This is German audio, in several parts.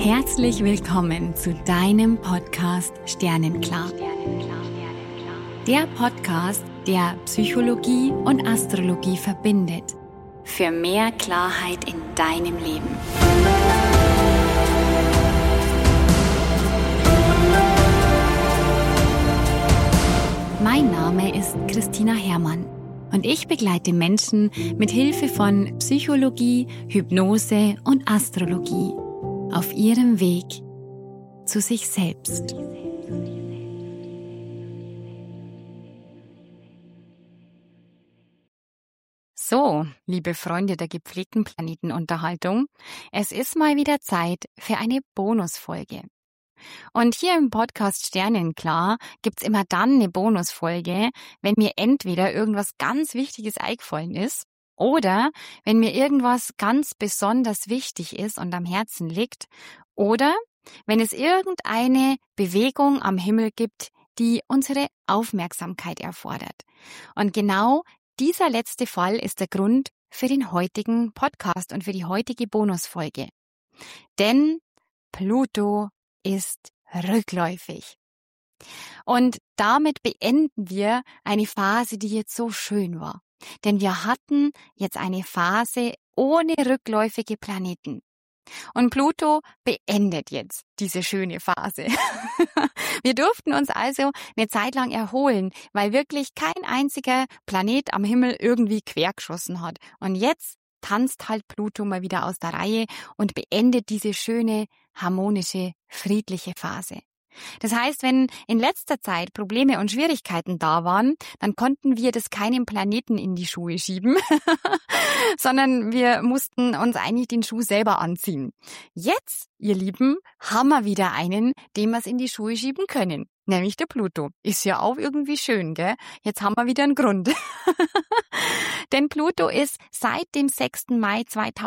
Herzlich willkommen zu deinem Podcast Sternenklar. Der Podcast, der Psychologie und Astrologie verbindet. Für mehr Klarheit in deinem Leben. Mein Name ist Christina Herrmann und ich begleite Menschen mit Hilfe von Psychologie, Hypnose und Astrologie auf ihrem Weg zu sich selbst. So, liebe Freunde der gepflegten Planetenunterhaltung, es ist mal wieder Zeit für eine Bonusfolge. Und hier im Podcast Sternenklar gibt's immer dann eine Bonusfolge, wenn mir entweder irgendwas ganz Wichtiges eingefallen ist oder wenn mir irgendwas ganz besonders wichtig ist und am Herzen liegt oder wenn es irgendeine Bewegung am Himmel gibt, die unsere Aufmerksamkeit erfordert. Und genau dieser letzte Fall ist der Grund für den heutigen Podcast und für die heutige Bonusfolge. Denn Pluto ist rückläufig. Und damit beenden wir eine Phase, die jetzt so schön war. Denn wir hatten jetzt eine Phase ohne rückläufige Planeten. Und Pluto beendet jetzt diese schöne Phase. Wir durften uns also eine Zeit lang erholen, weil wirklich kein einziger Planet am Himmel irgendwie quergeschossen hat. Und jetzt tanzt halt Pluto mal wieder aus der Reihe und beendet diese schöne, harmonische, friedliche Phase. Das heißt, wenn in letzter Zeit Probleme und Schwierigkeiten da waren, dann konnten wir das keinem Planeten in die Schuhe schieben, sondern wir mussten uns eigentlich den Schuh selber anziehen. Jetzt, ihr Lieben, haben wir wieder einen, den wir es in die Schuhe schieben können. Nämlich der Pluto. Ist ja auch irgendwie schön, gell? Jetzt haben wir wieder einen Grund. Denn Pluto ist seit dem 6. Mai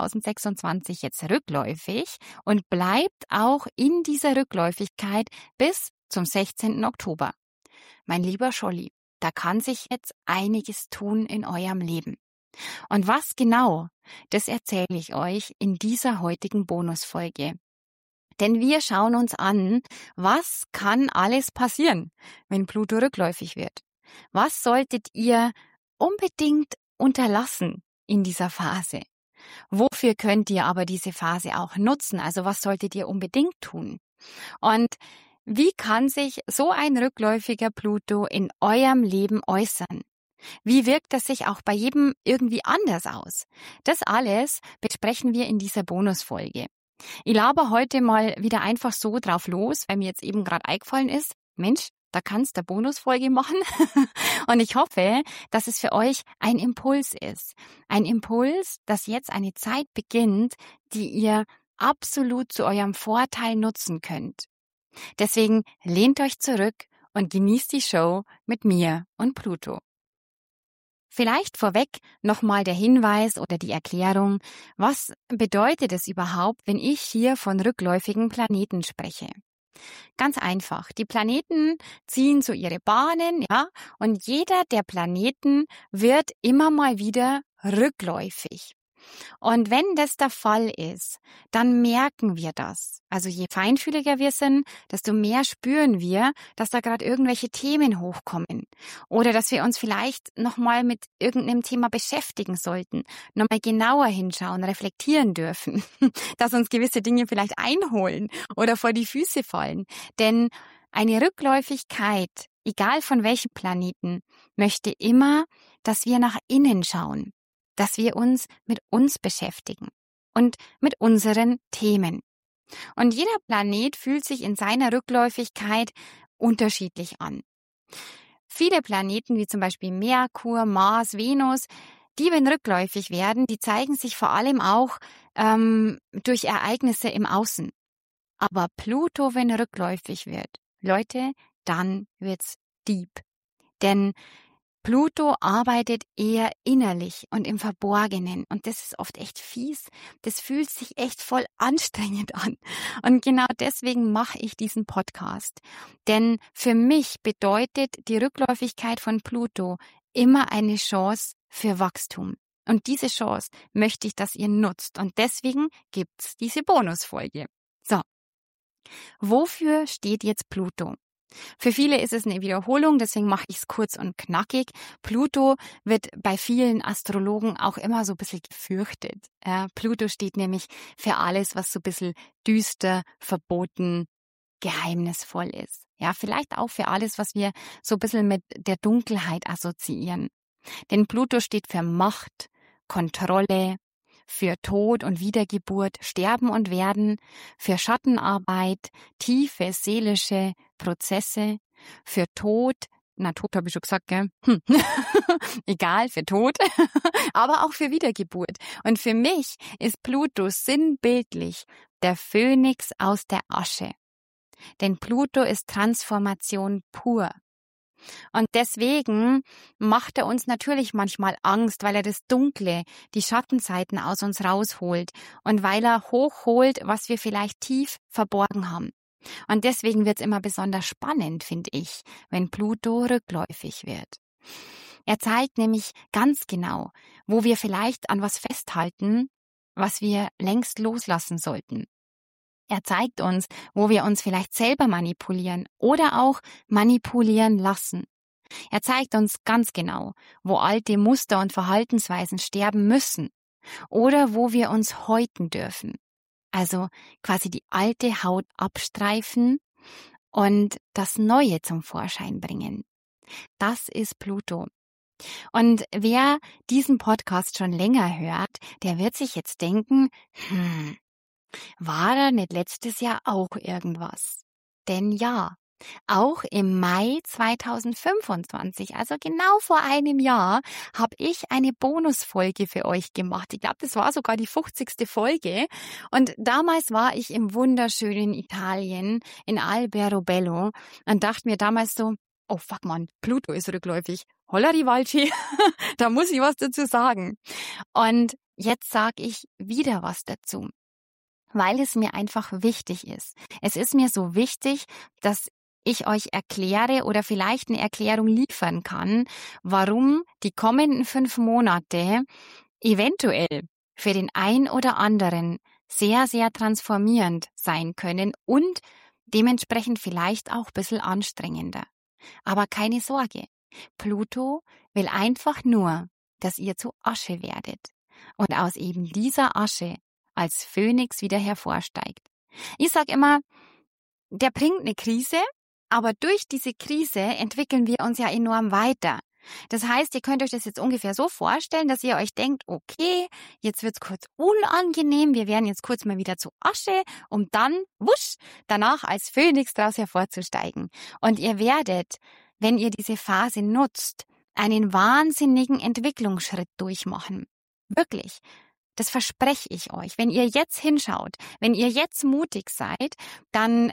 2026 jetzt rückläufig und bleibt auch in dieser Rückläufigkeit bis zum 16. Oktober. Mein lieber Scholli, da kann sich jetzt einiges tun in eurem Leben. Und was genau, das erzähle ich euch in dieser heutigen Bonusfolge. Denn wir schauen uns an, was kann alles passieren, wenn Pluto rückläufig wird. Was solltet ihr unbedingt unterlassen in dieser Phase? Wofür könnt ihr aber diese Phase auch nutzen? Also was solltet ihr unbedingt tun? Und wie kann sich so ein rückläufiger Pluto in eurem Leben äußern? Wie wirkt das sich auch bei jedem irgendwie anders aus? Das alles besprechen wir in dieser Bonusfolge. Ich laber heute mal wieder einfach so drauf los, weil mir jetzt eben gerade eingefallen ist, Mensch, da kannst du eine Bonusfolge machen. Und ich hoffe, dass es für euch ein Impuls ist. Ein Impuls, dass jetzt eine Zeit beginnt, die ihr absolut zu eurem Vorteil nutzen könnt. Deswegen lehnt euch zurück und genießt die Show mit mir und Pluto. Vielleicht vorweg nochmal der Hinweis oder die Erklärung, was bedeutet es überhaupt, wenn ich hier von rückläufigen Planeten spreche? Ganz einfach, die Planeten ziehen so ihre Bahnen, ja, und jeder der Planeten wird immer mal wieder rückläufig. Und wenn das der Fall ist, dann merken wir das. Also je feinfühliger wir sind, desto mehr spüren wir, dass da gerade irgendwelche Themen hochkommen. Oder dass wir uns vielleicht nochmal mit irgendeinem Thema beschäftigen sollten, nochmal genauer hinschauen, reflektieren dürfen, dass uns gewisse Dinge vielleicht einholen oder vor die Füße fallen. Denn eine Rückläufigkeit, egal von welchem Planeten, möchte immer, dass wir nach innen schauen. Dass wir uns mit uns beschäftigen und mit unseren Themen. Und jeder Planet fühlt sich in seiner Rückläufigkeit unterschiedlich an. Viele Planeten, wie zum Beispiel Merkur, Mars, Venus, die, wenn rückläufig werden, die zeigen sich vor allem auch durch Ereignisse im Außen. Aber Pluto, wenn rückläufig wird, Leute, dann wird's deep. Denn Pluto arbeitet eher innerlich und im Verborgenen und das ist oft echt fies. Das fühlt sich echt voll anstrengend an. Und genau deswegen mache ich diesen Podcast. Denn für mich bedeutet die Rückläufigkeit von Pluto immer eine Chance für Wachstum. Und diese Chance möchte ich, dass ihr nutzt. Und deswegen gibt's diese Bonusfolge. So, Wofür steht jetzt Pluto? Für viele ist es eine Wiederholung, deswegen mache ich es kurz und knackig. Pluto wird bei vielen Astrologen auch immer so ein bisschen gefürchtet. Ja, Pluto steht nämlich für alles, was so ein bisschen düster, verboten, geheimnisvoll ist. Ja, vielleicht auch für alles, was wir so ein bisschen mit der Dunkelheit assoziieren. Denn Pluto steht für Macht, Kontrolle, für Tod und Wiedergeburt, Sterben und Werden, für Schattenarbeit, tiefe seelische Prozesse, für Tod, Tod habe ich schon gesagt, gell? Egal, für Tod, aber auch für Wiedergeburt. Und für mich ist Pluto sinnbildlich der Phönix aus der Asche. Denn Pluto ist Transformation pur. Und deswegen macht er uns natürlich manchmal Angst, weil er das Dunkle, die Schattenseiten aus uns rausholt und weil er hochholt, was wir vielleicht tief verborgen haben. Und deswegen wird es immer besonders spannend, finde ich, wenn Pluto rückläufig wird. Er zeigt nämlich ganz genau, wo wir vielleicht an was festhalten, was wir längst loslassen sollten. Er zeigt uns, wo wir uns vielleicht selber manipulieren oder auch manipulieren lassen. Er zeigt uns ganz genau, wo alte Muster und Verhaltensweisen sterben müssen oder wo wir uns häuten dürfen. Also quasi die alte Haut abstreifen und das Neue zum Vorschein bringen. Das ist Pluto. Und wer diesen Podcast schon länger hört, der wird sich jetzt denken, war da nicht letztes Jahr auch irgendwas? Denn ja, auch im Mai 2025, also genau vor einem Jahr, habe ich eine Bonusfolge für euch gemacht. Ich glaube, das war sogar die 50. Folge. Und damals war ich im wunderschönen Italien, in Alberobello, und dachte mir damals so, oh fuck man, Pluto ist rückläufig. Holla die Waldfee, da muss ich was dazu sagen. Und jetzt sage ich wieder was dazu, weil es mir einfach wichtig ist. Es ist mir so wichtig, dass ich euch erkläre oder vielleicht eine Erklärung liefern kann, warum die kommenden 5 Monate eventuell für den ein oder anderen sehr, sehr transformierend sein können und dementsprechend vielleicht auch ein bisschen anstrengender. Aber keine Sorge, Pluto will einfach nur, dass ihr zu Asche werdet und aus eben dieser Asche als Phönix wieder hervorsteigt. Ich sag immer, der bringt eine Krise, aber durch diese Krise entwickeln wir uns ja enorm weiter. Das heißt, ihr könnt euch das jetzt ungefähr so vorstellen, dass ihr euch denkt, okay, jetzt wird's kurz unangenehm, wir werden jetzt kurz mal wieder zu Asche, um dann, wusch, danach als Phönix daraus hervorzusteigen. Und ihr werdet, wenn ihr diese Phase nutzt, einen wahnsinnigen Entwicklungsschritt durchmachen. Wirklich. Das verspreche ich euch. Wenn ihr jetzt hinschaut, wenn ihr jetzt mutig seid, dann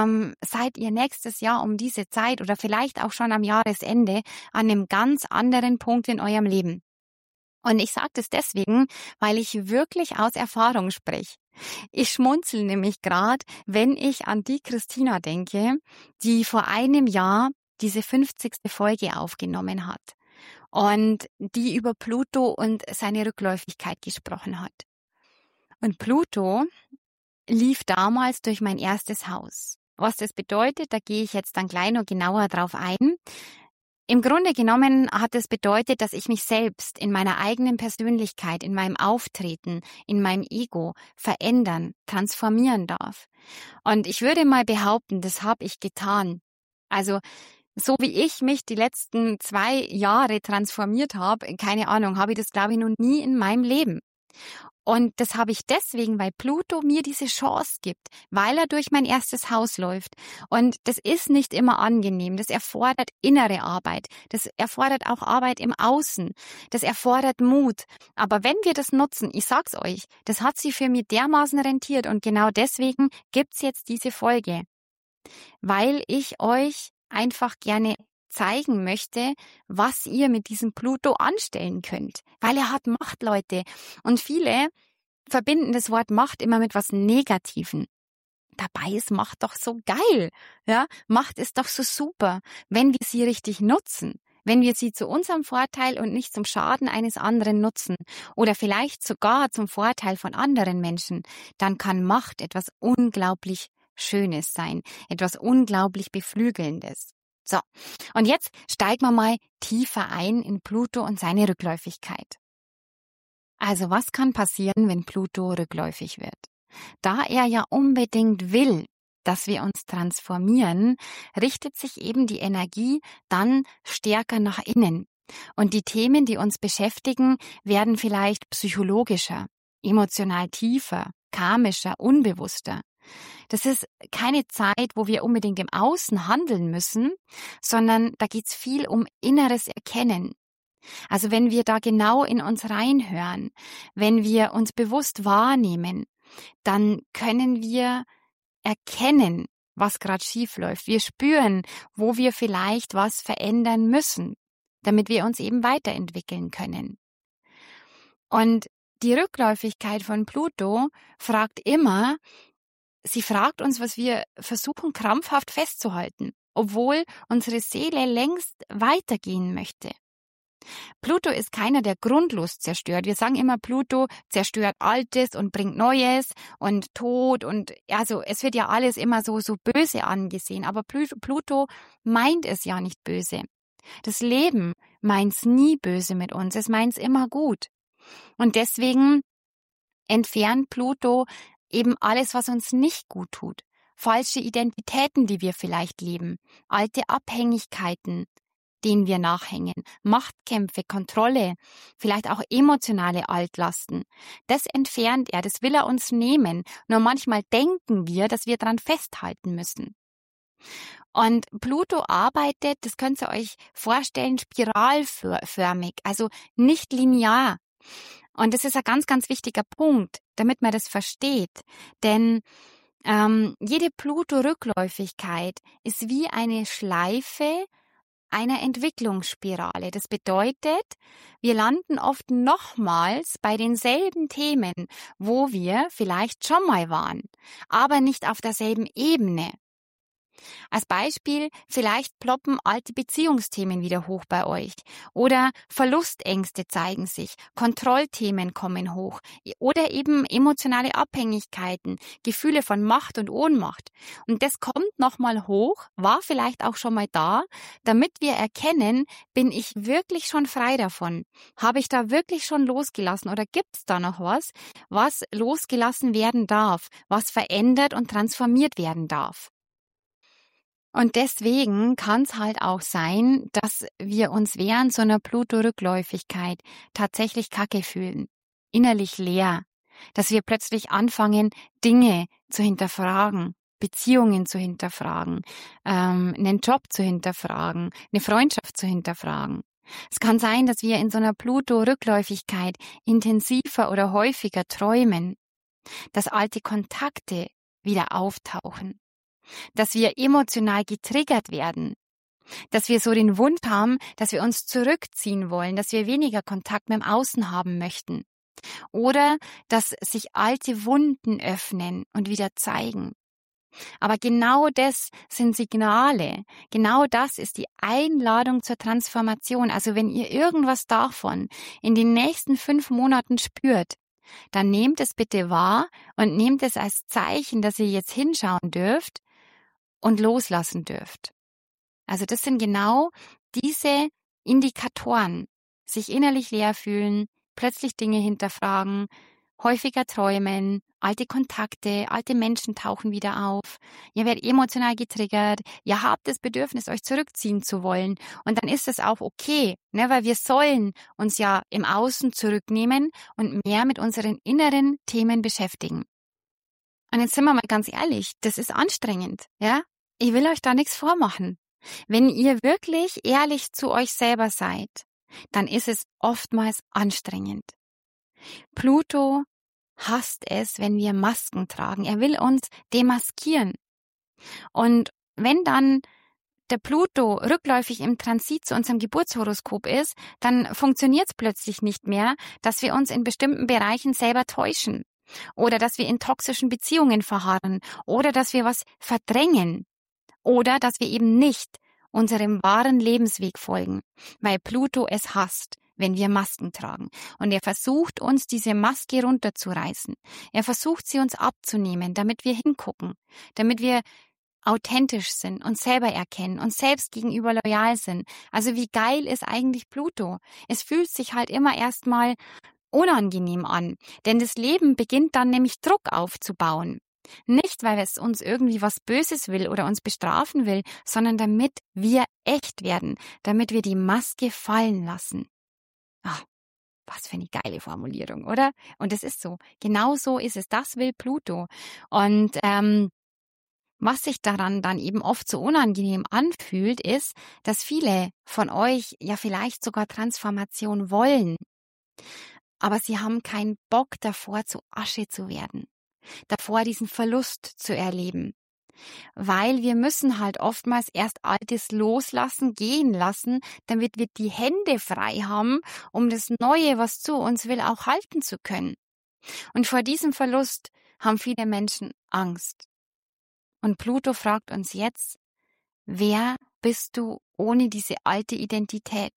seid ihr nächstes Jahr um diese Zeit oder vielleicht auch schon am Jahresende an einem ganz anderen Punkt in eurem Leben. Und ich sage das deswegen, weil ich wirklich aus Erfahrung spreche. Ich schmunzel nämlich gerade, wenn ich an die Christina denke, die vor einem Jahr diese 50. Folge aufgenommen hat und die über Pluto und seine Rückläufigkeit gesprochen hat. Und Pluto lief damals durch mein erstes Haus. Was das bedeutet, da gehe ich jetzt dann gleich noch genauer drauf ein. Im Grunde genommen hat es bedeutet, dass ich mich selbst in meiner eigenen Persönlichkeit, in meinem Auftreten, in meinem Ego verändern, transformieren darf. Und ich würde mal behaupten, das habe ich getan. Also so wie ich mich die letzten 2 Jahre transformiert habe, keine Ahnung, habe ich das, glaube ich, noch nie in meinem Leben. Und das habe ich deswegen, weil Pluto mir diese Chance gibt, weil er durch mein erstes Haus läuft. Und das ist nicht immer angenehm. Das erfordert innere Arbeit. Das erfordert auch Arbeit im Außen. Das erfordert Mut. Aber wenn wir das nutzen, ich sag's euch, das hat sich für mich dermaßen rentiert. Und genau deswegen gibt's jetzt diese Folge. Weil ich euch einfach gerne zeigen möchte, was ihr mit diesem Pluto anstellen könnt. Weil er hat Macht, Leute. Und viele verbinden das Wort Macht immer mit was Negativem. Dabei ist Macht doch so geil. Ja, Macht ist doch so super, wenn wir sie richtig nutzen. Wenn wir sie zu unserem Vorteil und nicht zum Schaden eines anderen nutzen oder vielleicht sogar zum Vorteil von anderen Menschen, dann kann Macht etwas unglaublich Schönes sein, etwas unglaublich Beflügelndes. So, und jetzt steigen wir mal tiefer ein in Pluto und seine Rückläufigkeit. Also was kann passieren, wenn Pluto rückläufig wird? Da er ja unbedingt will, dass wir uns transformieren, richtet sich eben die Energie dann stärker nach innen. Und die Themen, die uns beschäftigen, werden vielleicht psychologischer, emotional tiefer, karmischer, unbewusster. Das ist keine Zeit, wo wir unbedingt im Außen handeln müssen, sondern da geht's viel um inneres Erkennen. Also wenn wir da genau in uns reinhören, wenn wir uns bewusst wahrnehmen, dann können wir erkennen, was gerade schief läuft. Wir spüren, wo wir vielleicht was verändern müssen, damit wir uns eben weiterentwickeln können. Und die Rückläufigkeit von Pluto sie fragt uns, was wir versuchen krampfhaft festzuhalten, obwohl unsere Seele längst weitergehen möchte. Pluto ist keiner, der grundlos zerstört. Wir sagen immer, Pluto zerstört Altes und bringt Neues und Tod und also es wird ja alles immer so böse angesehen, aber Pluto meint es ja nicht böse. Das Leben meint's nie böse mit uns, es meint's immer gut. Und deswegen entfernt Pluto eben alles, was uns nicht gut tut. Falsche Identitäten, die wir vielleicht leben, alte Abhängigkeiten, denen wir nachhängen, Machtkämpfe, Kontrolle, vielleicht auch emotionale Altlasten. Das entfernt er, das will er uns nehmen. Nur manchmal denken wir, dass wir daran festhalten müssen. Und Pluto arbeitet, das könnt ihr euch vorstellen, spiralförmig, also nicht linear. Und das ist ein ganz, ganz wichtiger Punkt, damit man das versteht. Denn jede Pluto-Rückläufigkeit ist wie eine Schleife einer Entwicklungsspirale. Das bedeutet, wir landen oft nochmals bei denselben Themen, wo wir vielleicht schon mal waren, aber nicht auf derselben Ebene. Als Beispiel, vielleicht ploppen alte Beziehungsthemen wieder hoch bei euch oder Verlustängste zeigen sich, Kontrollthemen kommen hoch oder eben emotionale Abhängigkeiten, Gefühle von Macht und Ohnmacht. Und das kommt nochmal hoch, war vielleicht auch schon mal da, damit wir erkennen, bin ich wirklich schon frei davon? Habe ich da wirklich schon losgelassen oder gibt es da noch was losgelassen werden darf, was verändert und transformiert werden darf? Und deswegen kann es halt auch sein, dass wir uns während so einer Pluto-Rückläufigkeit tatsächlich kacke fühlen, innerlich leer, dass wir plötzlich anfangen, Dinge zu hinterfragen, Beziehungen zu hinterfragen, einen Job zu hinterfragen, eine Freundschaft zu hinterfragen. Es kann sein, dass wir in so einer Pluto-Rückläufigkeit intensiver oder häufiger träumen, dass alte Kontakte wieder auftauchen, dass wir emotional getriggert werden, dass wir so den Wunsch haben, dass wir uns zurückziehen wollen, dass wir weniger Kontakt mit dem Außen haben möchten oder dass sich alte Wunden öffnen und wieder zeigen. Aber genau das sind Signale, genau das ist die Einladung zur Transformation. Also wenn ihr irgendwas davon in den nächsten 5 Monaten spürt, dann nehmt es bitte wahr und nehmt es als Zeichen, dass ihr jetzt hinschauen dürft und loslassen dürft. Also das sind genau diese Indikatoren. Sich innerlich leer fühlen, plötzlich Dinge hinterfragen, häufiger träumen, alte Kontakte, alte Menschen tauchen wieder auf. Ihr werdet emotional getriggert, ihr habt das Bedürfnis, euch zurückziehen zu wollen. Und dann ist es auch okay, ne, weil wir sollen uns ja im Außen zurücknehmen und mehr mit unseren inneren Themen beschäftigen. Und jetzt sind wir mal ganz ehrlich, das ist anstrengend, ja? Ich will euch da nichts vormachen. Wenn ihr wirklich ehrlich zu euch selber seid, dann ist es oftmals anstrengend. Pluto hasst es, wenn wir Masken tragen. Er will uns demaskieren. Und wenn dann der Pluto rückläufig im Transit zu unserem Geburtshoroskop ist, dann funktioniert es plötzlich nicht mehr, dass wir uns in bestimmten Bereichen selber täuschen oder dass wir in toxischen Beziehungen verharren oder dass wir was verdrängen. Oder dass wir eben nicht unserem wahren Lebensweg folgen, weil Pluto es hasst, wenn wir Masken tragen. Und er versucht uns, diese Maske runterzureißen. Er versucht, sie uns abzunehmen, damit wir hingucken, damit wir authentisch sind, uns selber erkennen, uns selbst gegenüber loyal sind. Also wie geil ist eigentlich Pluto? Es fühlt sich halt immer erstmal unangenehm an, denn das Leben beginnt dann nämlich Druck aufzubauen. Nicht, weil es uns irgendwie was Böses will oder uns bestrafen will, sondern damit wir echt werden, damit wir die Maske fallen lassen. Ach, was für eine geile Formulierung, oder? Und es ist so. Genau so ist es. Das will Pluto. Und was sich daran dann eben oft so unangenehm anfühlt, ist, dass viele von euch ja vielleicht sogar Transformation wollen. Aber sie haben keinen Bock davor, zu Asche zu werden. Davor diesen Verlust zu erleben. Weil wir müssen halt oftmals erst Altes loslassen, gehen lassen, damit wir die Hände frei haben, um das Neue, was zu uns will, auch halten zu können. Und vor diesem Verlust haben viele Menschen Angst. Und Pluto fragt uns jetzt, wer bist du ohne diese alte Identität?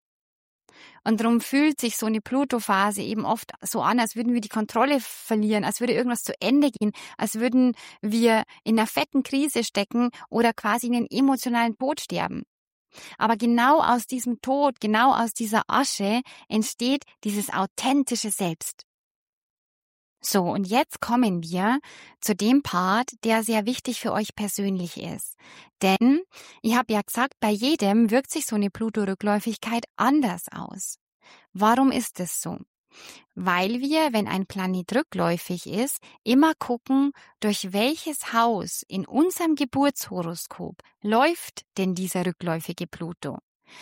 Und darum fühlt sich so eine Pluto-Phase eben oft so an, als würden wir die Kontrolle verlieren, als würde irgendwas zu Ende gehen, als würden wir in einer fetten Krise stecken oder quasi in einen emotionalen Tod sterben. Aber genau aus diesem Tod, genau aus dieser Asche entsteht dieses authentische Selbst. So, und jetzt kommen wir zu dem Part, der sehr wichtig für euch persönlich ist. Denn, ich habe ja gesagt, bei jedem wirkt sich so eine Pluto-Rückläufigkeit anders aus. Warum ist es so? Weil wir, wenn ein Planet rückläufig ist, immer gucken, durch welches Haus in unserem Geburtshoroskop läuft denn dieser rückläufige Pluto.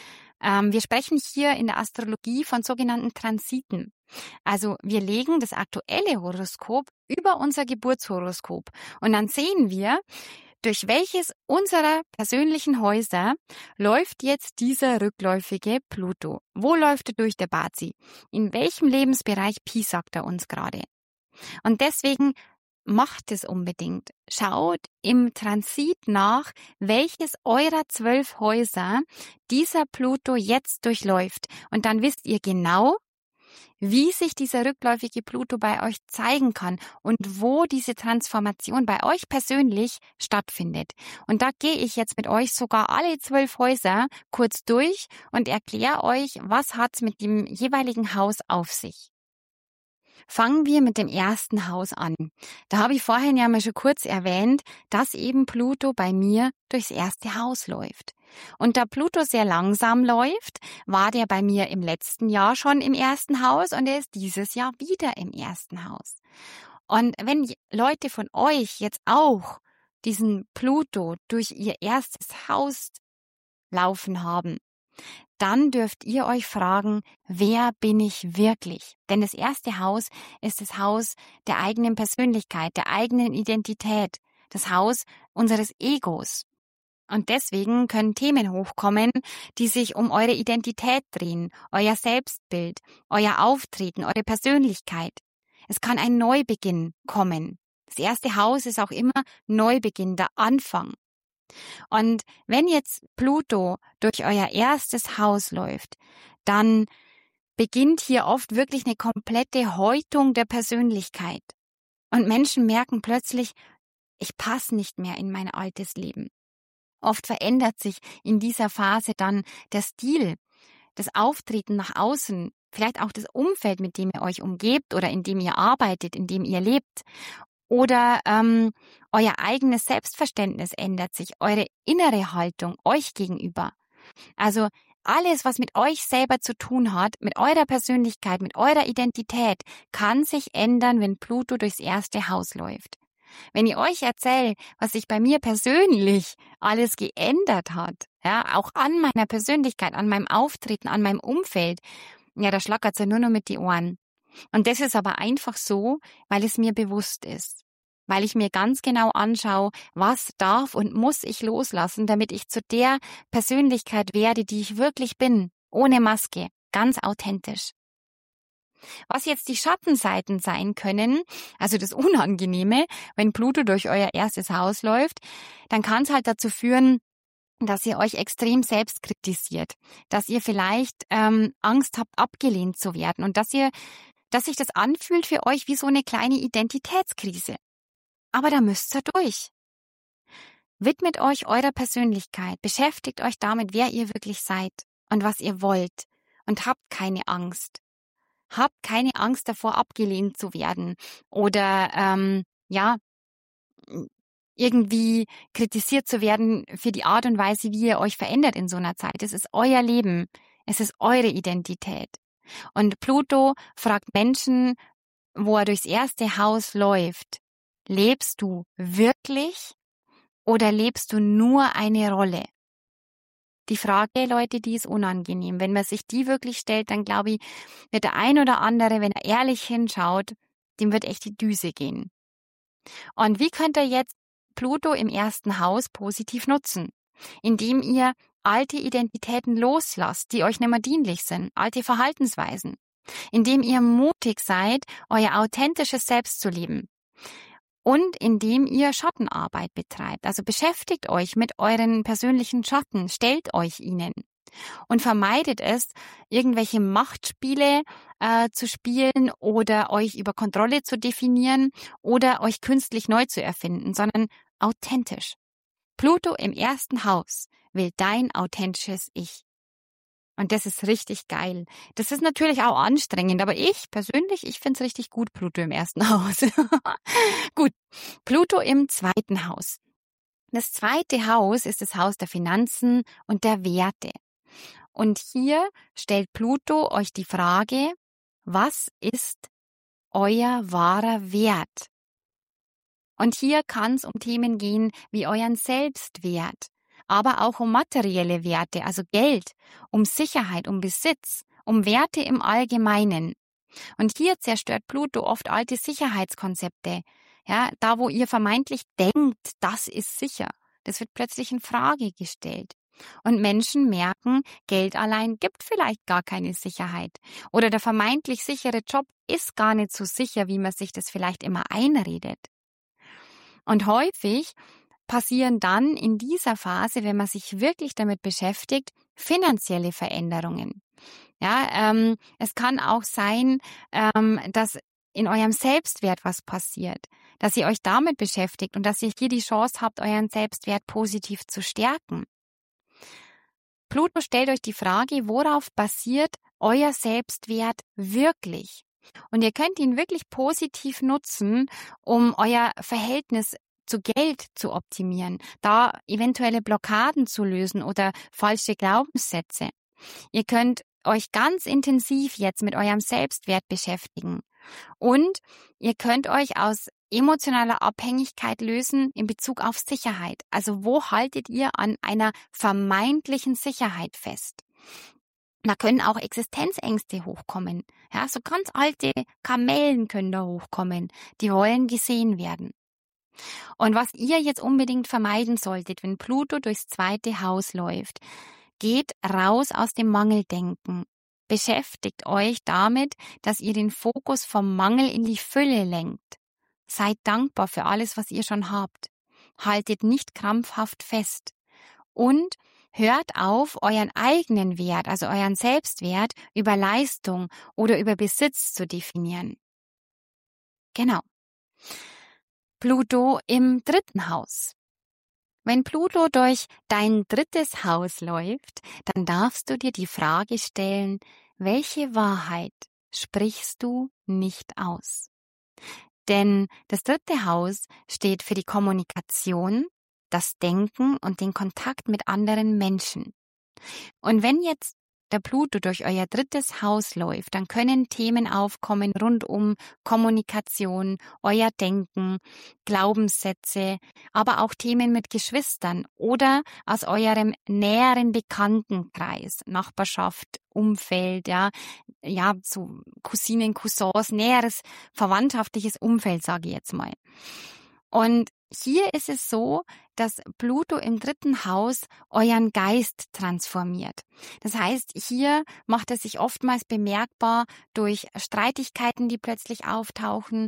Wir sprechen hier in der Astrologie von sogenannten Transiten. Also wir legen das aktuelle Horoskop über unser Geburtshoroskop und dann sehen wir, durch welches unserer persönlichen Häuser läuft jetzt dieser rückläufige Pluto. Wo läuft er durch, der Bazi? In welchem Lebensbereich sagt er uns gerade? Und deswegen macht es unbedingt. Schaut im Transit nach, welches eurer 12 Häuser dieser Pluto jetzt durchläuft. Und dann wisst ihr genau, wie sich dieser rückläufige Pluto bei euch zeigen kann und wo diese Transformation bei euch persönlich stattfindet. Und da gehe ich jetzt mit euch sogar alle 12 Häuser kurz durch und erkläre euch, was hat's mit dem jeweiligen Haus auf sich. Fangen wir mit dem ersten Haus an. Da habe ich vorhin ja mal schon kurz erwähnt, dass eben Pluto bei mir durchs erste Haus läuft. Und da Pluto sehr langsam läuft, war der bei mir im letzten Jahr schon im ersten Haus und er ist dieses Jahr wieder im ersten Haus. Und wenn Leute von euch jetzt auch diesen Pluto durch ihr erstes Haus laufen haben, dann dürft ihr euch fragen, wer bin ich wirklich? Denn das erste Haus ist das Haus der eigenen Persönlichkeit, der eigenen Identität, das Haus unseres Egos. Und deswegen können Themen hochkommen, die sich um eure Identität drehen, euer Selbstbild, euer Auftreten, eure Persönlichkeit. Es kann ein Neubeginn kommen. Das erste Haus ist auch immer Neubeginn, der Anfang. Und wenn jetzt Pluto durch euer erstes Haus läuft, dann beginnt hier oft wirklich eine komplette Häutung der Persönlichkeit. Und Menschen merken plötzlich, ich passe nicht mehr in mein altes Leben. Oft verändert sich in dieser Phase dann der Stil, das Auftreten nach außen, vielleicht auch das Umfeld, mit dem ihr euch umgebt oder in dem ihr arbeitet, in dem ihr lebt. Oder euer eigenes Selbstverständnis ändert sich, eure innere Haltung euch gegenüber. Also alles, was mit euch selber zu tun hat, mit eurer Persönlichkeit, mit eurer Identität, kann sich ändern, wenn Pluto durchs erste Haus läuft. Wenn ich euch erzähle, was sich bei mir persönlich alles geändert hat, ja, auch an meiner Persönlichkeit, an meinem Auftreten, an meinem Umfeld, ja, da schlackert's ja nur noch mit die Ohren. Und das ist aber einfach so, weil es mir bewusst ist. Weil ich mir ganz genau anschaue, was darf und muss ich loslassen, damit ich zu der Persönlichkeit werde, die ich wirklich bin, ohne Maske, ganz authentisch. Was jetzt die Schattenseiten sein können, also das Unangenehme, wenn Pluto durch euer erstes Haus läuft, dann kann es halt dazu führen, dass ihr euch extrem selbst kritisiert, dass ihr vielleicht Angst habt, abgelehnt zu werden und dass sich das anfühlt für euch wie so eine kleine Identitätskrise. Aber da müsst ihr durch. Widmet euch eurer Persönlichkeit, beschäftigt euch damit, wer ihr wirklich seid und was ihr wollt und habt keine Angst. Habt keine Angst davor, abgelehnt zu werden oder irgendwie kritisiert zu werden für die Art und Weise, wie ihr euch verändert in so einer Zeit. Es ist euer Leben, es ist eure Identität. Und Pluto fragt Menschen, wo er durchs erste Haus läuft, lebst du wirklich oder lebst du nur eine Rolle? Die Frage, Leute, die ist unangenehm. Wenn man sich die wirklich stellt, dann glaube ich, wird der ein oder andere, wenn er ehrlich hinschaut, dem wird echt die Düse gehen. Und wie könnt ihr jetzt Pluto im ersten Haus positiv nutzen? Indem ihr alte Identitäten loslasst, die euch nicht mehr dienlich sind, alte Verhaltensweisen. Indem ihr mutig seid, euer authentisches Selbst zu leben. Und indem ihr Schattenarbeit betreibt. Also beschäftigt euch mit euren persönlichen Schatten, stellt euch ihnen. Und vermeidet es, irgendwelche Machtspiele zu spielen oder euch über Kontrolle zu definieren oder euch künstlich neu zu erfinden, sondern authentisch. Pluto im ersten Haus will dein authentisches Ich. Und das ist richtig geil. Das ist natürlich auch anstrengend, aber ich finde es richtig gut, Pluto im ersten Haus. Gut, Pluto im zweiten Haus. Das zweite Haus ist das Haus der Finanzen und der Werte. Und hier stellt Pluto euch die Frage, was ist euer wahrer Wert? Und hier kann es um Themen gehen wie euren Selbstwert, aber auch um materielle Werte, also Geld, um Sicherheit, um Besitz, um Werte im Allgemeinen. Und hier zerstört Pluto oft alte Sicherheitskonzepte. Ja, da wo ihr vermeintlich denkt, das ist sicher, das wird plötzlich in Frage gestellt. Und Menschen merken, Geld allein gibt vielleicht gar keine Sicherheit. Oder der vermeintlich sichere Job ist gar nicht so sicher, wie man sich das vielleicht immer einredet. Und häufig passieren dann in dieser Phase, wenn man sich wirklich damit beschäftigt, finanzielle Veränderungen. Ja, es kann auch sein, dass in eurem Selbstwert was passiert, dass ihr euch damit beschäftigt und dass ihr hier die Chance habt, euren Selbstwert positiv zu stärken. Pluto stellt euch die Frage, worauf basiert euer Selbstwert wirklich? Und ihr könnt ihn wirklich positiv nutzen, um euer Verhältnis zu Geld zu optimieren, da eventuelle Blockaden zu lösen oder falsche Glaubenssätze. Ihr könnt euch ganz intensiv jetzt mit eurem Selbstwert beschäftigen. Und ihr könnt euch aus emotionaler Abhängigkeit lösen in Bezug auf Sicherheit. Also wo haltet ihr an einer vermeintlichen Sicherheit fest? Da können auch Existenzängste hochkommen. Ja, so ganz alte Kamellen können da hochkommen. Die wollen gesehen werden. Und was ihr jetzt unbedingt vermeiden solltet, wenn Pluto durchs zweite Haus läuft, geht raus aus dem Mangeldenken. Beschäftigt euch damit, dass ihr den Fokus vom Mangel in die Fülle lenkt. Seid dankbar für alles, was ihr schon habt. Haltet nicht krampfhaft fest. Und hört auf, euren eigenen Wert, also euren Selbstwert, über Leistung oder über Besitz zu definieren. Genau. Pluto im dritten Haus. Wenn Pluto durch dein drittes Haus läuft, dann darfst du dir die Frage stellen, welche Wahrheit sprichst du nicht aus? Denn das dritte Haus steht für die Kommunikation, das Denken und den Kontakt mit anderen Menschen. Und wenn jetzt der Pluto durch euer drittes Haus läuft, dann können Themen aufkommen rund um Kommunikation, euer Denken, Glaubenssätze, aber auch Themen mit Geschwistern oder aus eurem näheren Bekanntenkreis, Nachbarschaft, Umfeld, ja, so Cousinen, Cousins, näheres verwandtschaftliches Umfeld, sage ich jetzt mal. Und hier ist es so, dass Pluto im dritten Haus euren Geist transformiert. Das heißt, hier macht es sich oftmals bemerkbar durch Streitigkeiten, die plötzlich auftauchen,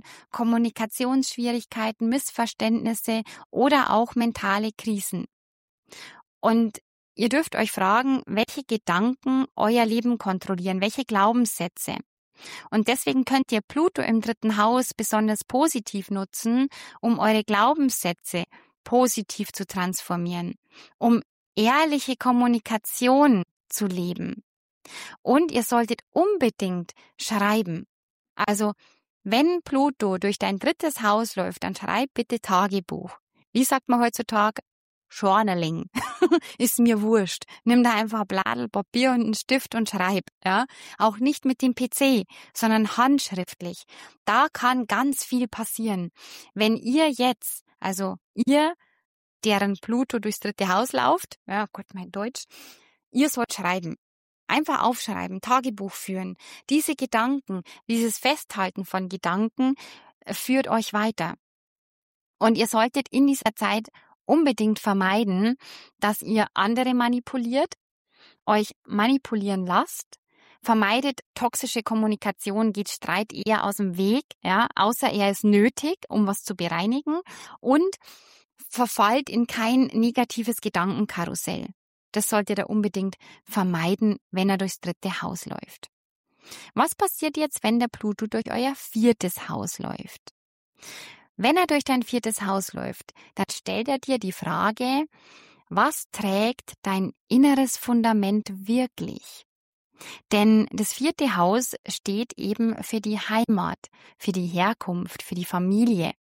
Kommunikationsschwierigkeiten, Missverständnisse oder auch mentale Krisen. Und ihr dürft euch fragen, welche Gedanken euer Leben kontrollieren, welche Glaubenssätze. Und deswegen könnt ihr Pluto im 3. Haus besonders positiv nutzen, um eure Glaubenssätze positiv zu transformieren, um ehrliche Kommunikation zu leben. Und ihr solltet unbedingt schreiben. Also, wenn Pluto durch dein 3. Haus läuft, dann schreib bitte Tagebuch. Wie sagt man heutzutage? Journaling. Ist mir wurscht. Nimm da einfach ein Bladel Papier und einen Stift und schreib. Ja? Auch nicht mit dem PC, sondern handschriftlich. Da kann ganz viel passieren. Wenn ihr jetzt, also ihr, deren Pluto durchs 3. Haus läuft, ja Gott, mein Deutsch, ihr sollt schreiben. Einfach aufschreiben, Tagebuch führen. Diese Gedanken, dieses Festhalten von Gedanken führt euch weiter. Und ihr solltet in dieser Zeit unbedingt vermeiden, dass ihr andere manipuliert, euch manipulieren lasst. Vermeidet toxische Kommunikation, geht Streit eher aus dem Weg, ja, außer er ist nötig, um was zu bereinigen, und verfallt in kein negatives Gedankenkarussell. Das solltet ihr unbedingt vermeiden, wenn er durchs 3. Haus läuft. Was passiert jetzt, wenn der Pluto durch euer 4. Haus läuft? Wenn er durch dein 4. Haus läuft, dann stellt er dir die Frage, was trägt dein inneres Fundament wirklich? Denn das 4. Haus steht eben für die Heimat, für die Herkunft, für die Familie,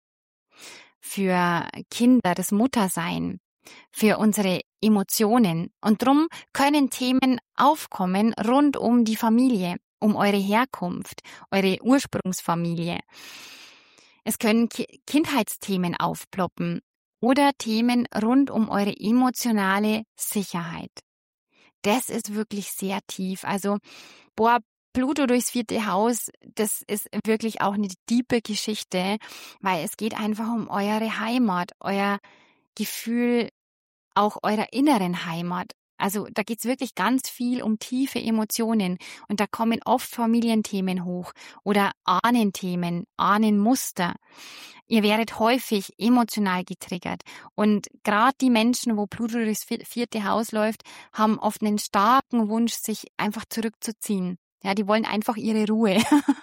für Kinder, das Muttersein, für unsere Emotionen. Und drum können Themen aufkommen rund um die Familie, um eure Herkunft, eure Ursprungsfamilie. Es können Kindheitsthemen aufploppen oder Themen rund um eure emotionale Sicherheit. Das ist wirklich sehr tief. Also, Pluto durchs 4. Haus, das ist wirklich auch eine tiefe Geschichte, weil es geht einfach um eure Heimat, euer Gefühl auch eurer inneren Heimat. Also da geht's wirklich ganz viel um tiefe Emotionen und da kommen oft Familienthemen hoch oder Ahnenthemen, Ahnenmuster. Ihr werdet häufig emotional getriggert und gerade die Menschen, wo Pluto durchs 4. Haus läuft, haben oft einen starken Wunsch, sich einfach zurückzuziehen. Ja, die wollen einfach ihre Ruhe.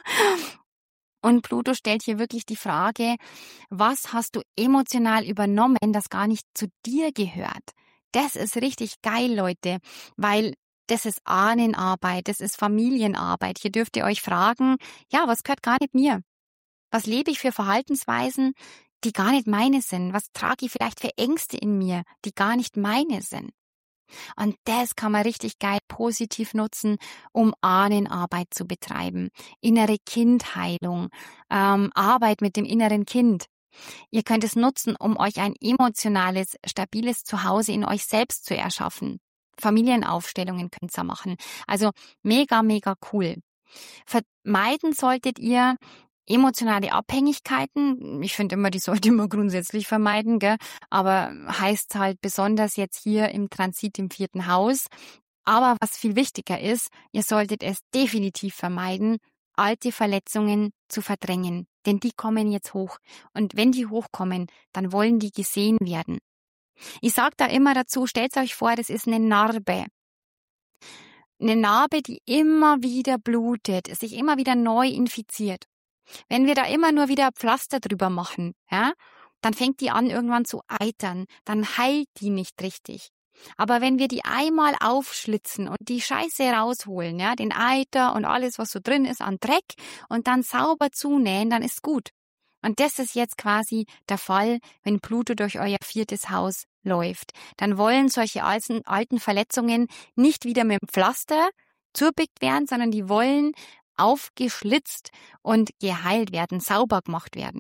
Und Pluto stellt hier wirklich die Frage, was hast du emotional übernommen, das gar nicht zu dir gehört? Das ist richtig geil, Leute, weil das ist Ahnenarbeit, das ist Familienarbeit. Hier dürft ihr euch fragen, ja, was gehört gar nicht mir? Was lebe ich für Verhaltensweisen, die gar nicht meine sind? Was trage ich vielleicht für Ängste in mir, die gar nicht meine sind? Und das kann man richtig geil positiv nutzen, um Ahnenarbeit zu betreiben. Innere Kindheilung, Arbeit mit dem inneren Kind. Ihr könnt es nutzen, um euch ein emotionales, stabiles Zuhause in euch selbst zu erschaffen. Familienaufstellungen könnt ihr machen. Also mega, mega cool. Vermeiden solltet ihr emotionale Abhängigkeiten. Ich finde immer, die sollte man grundsätzlich vermeiden, gell? Aber heißt halt besonders jetzt hier im Transit im 4. Haus. Aber was viel wichtiger ist, ihr solltet es definitiv vermeiden, alte Verletzungen zu verdrängen. Denn die kommen jetzt hoch. Und wenn die hochkommen, dann wollen die gesehen werden. Ich sage da immer dazu, stellt euch vor, das ist eine Narbe. Eine Narbe, die immer wieder blutet, sich immer wieder neu infiziert. Wenn wir da immer nur wieder Pflaster drüber machen, ja, dann fängt die an irgendwann zu eitern, dann heilt die nicht richtig. Aber wenn wir die einmal aufschlitzen und die Scheiße rausholen, ja, den Eiter und alles, was so drin ist an Dreck und dann sauber zunähen, dann ist gut. Und das ist jetzt quasi der Fall, wenn Pluto durch euer 4. Haus läuft. Dann wollen solche alten Verletzungen nicht wieder mit dem Pflaster zubickt werden, sondern die wollen aufgeschlitzt und geheilt werden, sauber gemacht werden.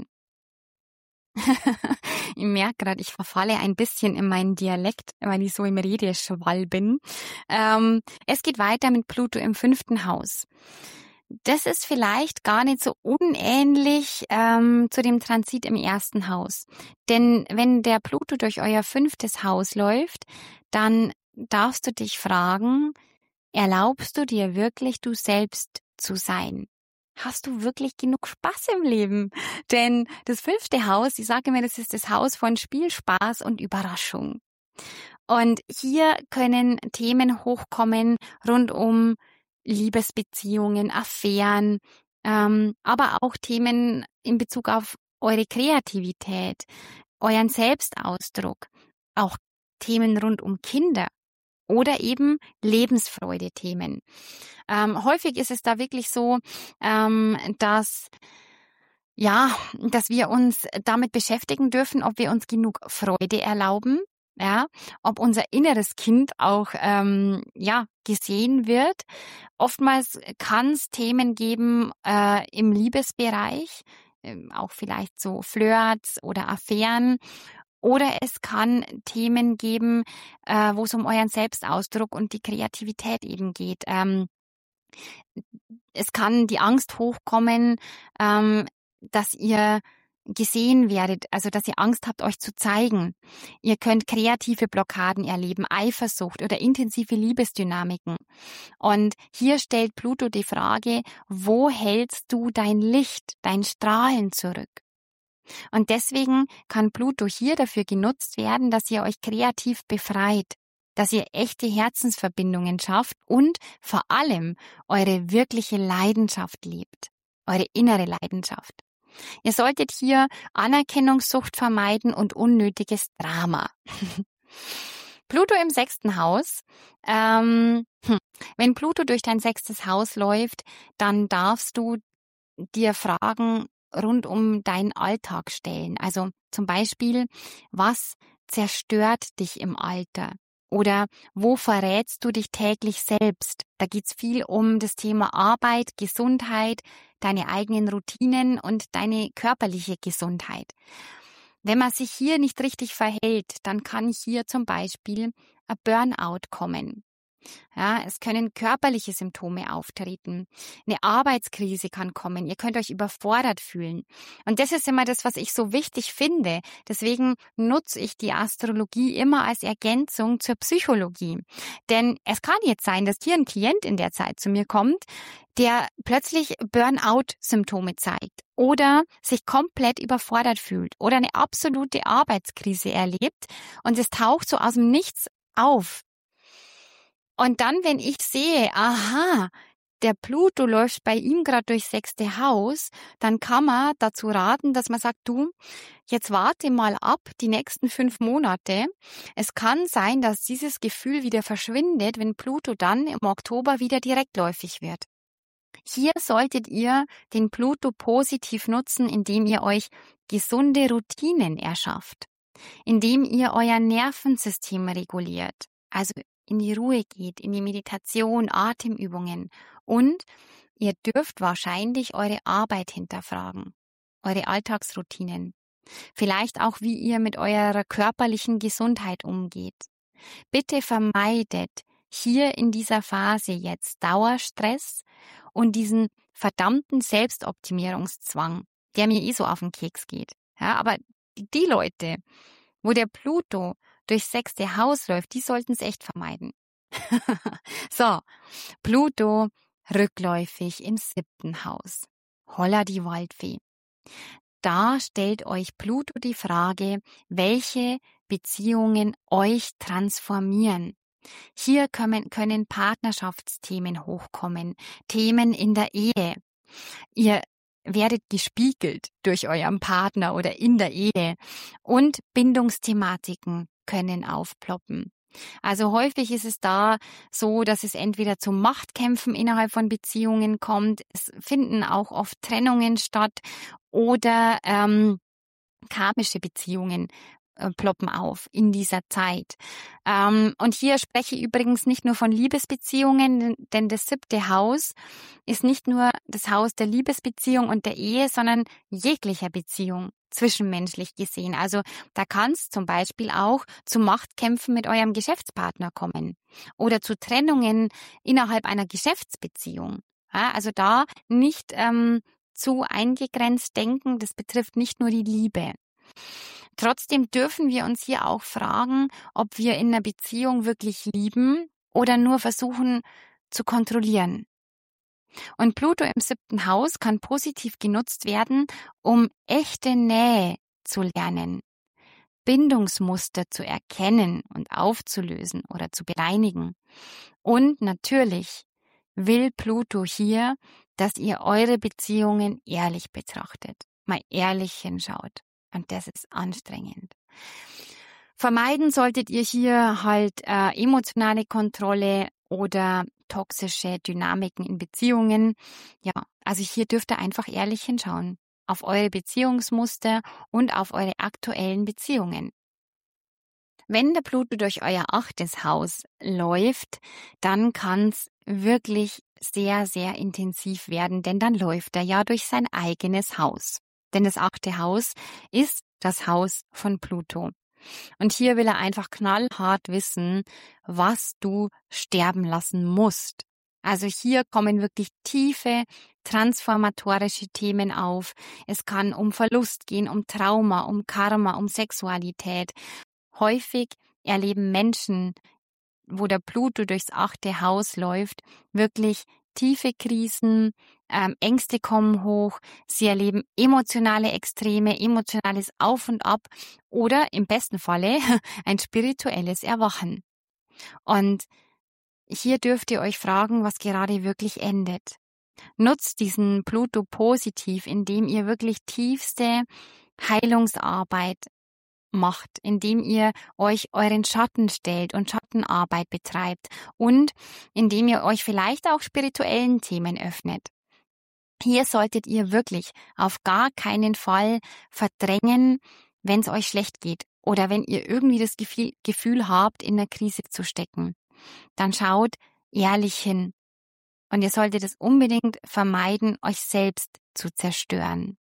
Ich merke gerade, ich verfalle ein bisschen in meinen Dialekt, weil ich so im Redeschwall bin. Es geht weiter mit Pluto im 5. Haus. Das ist vielleicht gar nicht so unähnlich zu dem Transit im 1. Haus. Denn wenn der Pluto durch euer 5. Haus läuft, dann darfst du dich fragen, erlaubst du dir wirklich, du selbst zu sein? Hast du wirklich genug Spaß im Leben? Denn das 5. Haus, ich sage immer, das ist das Haus von Spiel, Spaß und Überraschung. Und hier können Themen hochkommen rund um Liebesbeziehungen, Affären, aber auch Themen in Bezug auf eure Kreativität, euren Selbstausdruck, auch Themen rund um Kinder oder eben Lebensfreude-Themen. Häufig ist es da wirklich so, dass wir uns damit beschäftigen dürfen, ob wir uns genug Freude erlauben, ja, ob unser inneres Kind auch gesehen wird. Oftmals kann es Themen geben im Liebesbereich, auch vielleicht so Flirts oder Affären. Oder es kann Themen geben, wo es um euren Selbstausdruck und die Kreativität eben geht. Es kann die Angst hochkommen, dass ihr gesehen werdet, also dass ihr Angst habt, euch zu zeigen. Ihr könnt kreative Blockaden erleben, Eifersucht oder intensive Liebesdynamiken. Und hier stellt Pluto die Frage, wo hältst du dein Licht, dein Strahlen zurück? Und deswegen kann Pluto hier dafür genutzt werden, dass ihr euch kreativ befreit, dass ihr echte Herzensverbindungen schafft und vor allem eure wirkliche Leidenschaft lebt, eure innere Leidenschaft. Ihr solltet hier Anerkennungssucht vermeiden und unnötiges Drama. Pluto im 6. Haus. Wenn Pluto durch dein 6. Haus läuft, dann darfst du dir Fragen rund um deinen Alltag stellen. Also zum Beispiel, was zerstört dich im Alter? Oder wo verrätst du dich täglich selbst? Da geht's viel um das Thema Arbeit, Gesundheit, deine eigenen Routinen und deine körperliche Gesundheit. Wenn man sich hier nicht richtig verhält, dann kann hier zum Beispiel ein Burnout kommen. Ja, es können körperliche Symptome auftreten. Eine Arbeitskrise kann kommen. Ihr könnt euch überfordert fühlen. Und das ist immer das, was ich so wichtig finde. Deswegen nutze ich die Astrologie immer als Ergänzung zur Psychologie. Denn es kann jetzt sein, dass hier ein Klient in der Zeit zu mir kommt, der plötzlich Burnout-Symptome zeigt oder sich komplett überfordert fühlt oder eine absolute Arbeitskrise erlebt und es taucht so aus dem Nichts auf. Und dann, wenn ich sehe, aha, der Pluto läuft bei ihm gerade durchs 6. Haus, dann kann man dazu raten, dass man sagt, du, jetzt warte mal ab die nächsten 5 Monate. Es kann sein, dass dieses Gefühl wieder verschwindet, wenn Pluto dann im Oktober wieder direktläufig wird. Hier solltet ihr den Pluto positiv nutzen, indem ihr euch gesunde Routinen erschafft, indem ihr euer Nervensystem reguliert, also in die Ruhe geht, in die Meditation, Atemübungen und ihr dürft wahrscheinlich eure Arbeit hinterfragen, eure Alltagsroutinen, vielleicht auch, wie ihr mit eurer körperlichen Gesundheit umgeht. Bitte vermeidet hier in dieser Phase jetzt Dauerstress und diesen verdammten Selbstoptimierungszwang, der mir so auf den Keks geht. Ja, aber die Leute, wo der Pluto durchs 6. Haus läuft, die sollten es echt vermeiden. So, Pluto rückläufig im 7. Haus. Holla die Waldfee. Da stellt euch Pluto die Frage, welche Beziehungen euch transformieren. Hier können Partnerschaftsthemen hochkommen, Themen in der Ehe. Ihr werdet gespiegelt durch euren Partner oder in der Ehe und Bindungsthematiken können aufploppen. Also häufig ist es da so, dass es entweder zu Machtkämpfen innerhalb von Beziehungen kommt, es finden auch oft Trennungen statt oder karmische Beziehungen ploppen auf in dieser Zeit. Und hier spreche ich übrigens nicht nur von Liebesbeziehungen, denn das 7. Haus ist nicht nur das Haus der Liebesbeziehung und der Ehe, sondern jeglicher Beziehung, zwischenmenschlich gesehen. Also da kann es zum Beispiel auch zu Machtkämpfen mit eurem Geschäftspartner kommen oder zu Trennungen innerhalb einer Geschäftsbeziehung. Ja, also da nicht zu eingegrenzt denken, das betrifft nicht nur die Liebe. Trotzdem dürfen wir uns hier auch fragen, ob wir in einer Beziehung wirklich lieben oder nur versuchen zu kontrollieren. Und Pluto im 7. Haus kann positiv genutzt werden, um echte Nähe zu lernen. Bindungsmuster zu erkennen und aufzulösen oder zu bereinigen. Und natürlich will Pluto hier, dass ihr eure Beziehungen ehrlich betrachtet, mal ehrlich hinschaut. Und das ist anstrengend. Vermeiden solltet ihr hier halt emotionale Kontrolle oder toxische Dynamiken in Beziehungen. Ja, also hier dürft ihr einfach ehrlich hinschauen auf eure Beziehungsmuster und auf eure aktuellen Beziehungen. Wenn der Pluto durch euer 8. Haus läuft, dann kann es wirklich sehr, sehr intensiv werden, denn dann läuft er ja durch sein eigenes Haus. Denn das 8. Haus ist das Haus von Pluto. Und hier will er einfach knallhart wissen, was du sterben lassen musst. Also hier kommen wirklich tiefe, transformatorische Themen auf. Es kann um Verlust gehen, um Trauma, um Karma, um Sexualität. Häufig erleben Menschen, wo der Pluto durchs 8. Haus läuft, wirklich tiefe Krisen, Ängste kommen hoch, sie erleben emotionale Extreme, emotionales Auf und Ab oder im besten Falle ein spirituelles Erwachen. Und hier dürft ihr euch fragen, was gerade wirklich endet. Nutzt diesen Pluto positiv, indem ihr wirklich tiefste Heilungsarbeit macht, indem ihr euch euren Schatten stellt und Schattenarbeit betreibt und indem ihr euch vielleicht auch spirituellen Themen öffnet. Hier solltet ihr wirklich auf gar keinen Fall verdrängen, wenn es euch schlecht geht oder wenn ihr irgendwie das Gefühl habt, in der Krise zu stecken. Dann schaut ehrlich hin und ihr solltet es unbedingt vermeiden, euch selbst zu zerstören.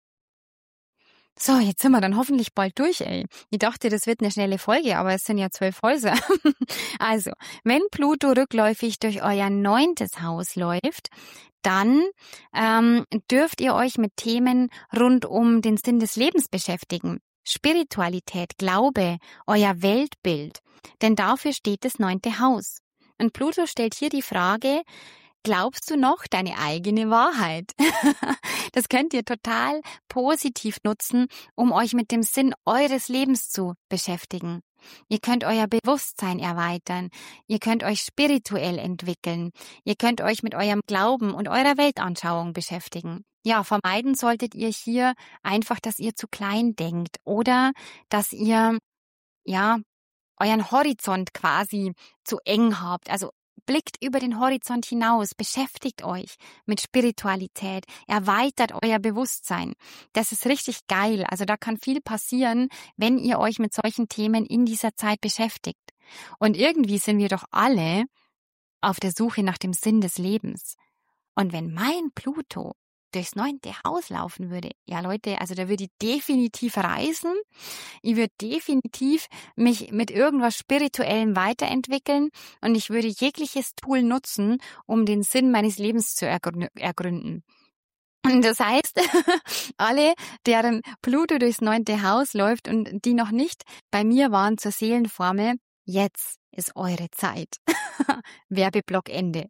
So, jetzt sind wir dann hoffentlich bald durch, ey. Ich dachte, das wird eine schnelle Folge, aber es sind ja 12 Häuser. Also, wenn Pluto rückläufig durch euer 9. Haus läuft, dann dürft ihr euch mit Themen rund um den Sinn des Lebens beschäftigen. Spiritualität, Glaube, euer Weltbild. Denn dafür steht das 9. Haus. Und Pluto stellt hier die Frage, glaubst du noch deine eigene Wahrheit? Das könnt ihr total positiv nutzen, um euch mit dem Sinn eures Lebens zu beschäftigen. Ihr könnt euer Bewusstsein erweitern. Ihr könnt euch spirituell entwickeln. Ihr könnt euch mit eurem Glauben und eurer Weltanschauung beschäftigen. Ja, vermeiden solltet ihr hier einfach, dass ihr zu klein denkt oder dass ihr, ja, euren Horizont quasi zu eng habt. Also blickt über den Horizont hinaus, beschäftigt euch mit Spiritualität, erweitert euer Bewusstsein. Das ist richtig geil. Also da kann viel passieren, wenn ihr euch mit solchen Themen in dieser Zeit beschäftigt. Und irgendwie sind wir doch alle auf der Suche nach dem Sinn des Lebens. Und wenn mein Pluto durchs 9. Haus laufen würde, ja Leute, also da würde ich definitiv reisen. Ich würde definitiv mich mit irgendwas Spirituellem weiterentwickeln und ich würde jegliches Tool nutzen, um den Sinn meines Lebens zu ergründen. Und das heißt, alle, deren Pluto durchs 9. Haus läuft und die noch nicht bei mir waren zur Seelenformel, jetzt ist eure Zeit. Werbeblock Ende.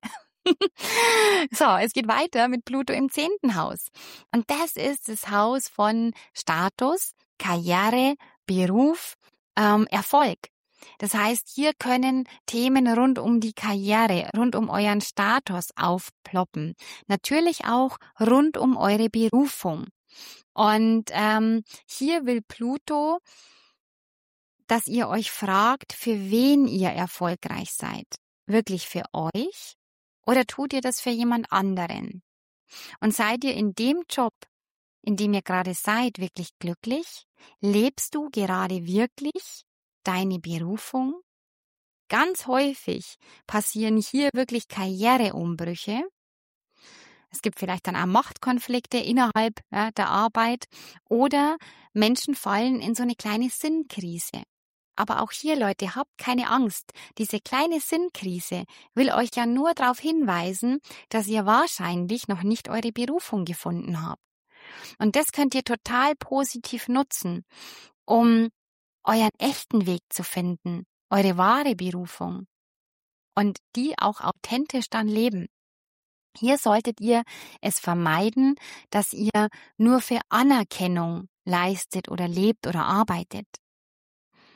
So, es geht weiter mit Pluto im 10. Haus. Und das ist das Haus von Status, Karriere, Beruf, Erfolg. Das heißt, hier können Themen rund um die Karriere, rund um euren Status aufploppen. Natürlich auch rund um eure Berufung. Und hier will Pluto, dass ihr euch fragt, für wen ihr erfolgreich seid. Wirklich für euch? Oder tut ihr das für jemand anderen? Und seid ihr in dem Job, in dem ihr gerade seid, wirklich glücklich? Lebst du gerade wirklich deine Berufung? Ganz häufig passieren hier wirklich Karriereumbrüche. Es gibt vielleicht dann auch Machtkonflikte innerhalb der Arbeit oder Menschen fallen in so eine kleine Sinnkrise. Aber auch hier, Leute, habt keine Angst. Diese kleine Sinnkrise will euch ja nur darauf hinweisen, dass ihr wahrscheinlich noch nicht eure Berufung gefunden habt. Und das könnt ihr total positiv nutzen, um euren echten Weg zu finden, eure wahre Berufung und die auch authentisch dann leben. Hier solltet ihr es vermeiden, dass ihr nur für Anerkennung leistet oder lebt oder arbeitet.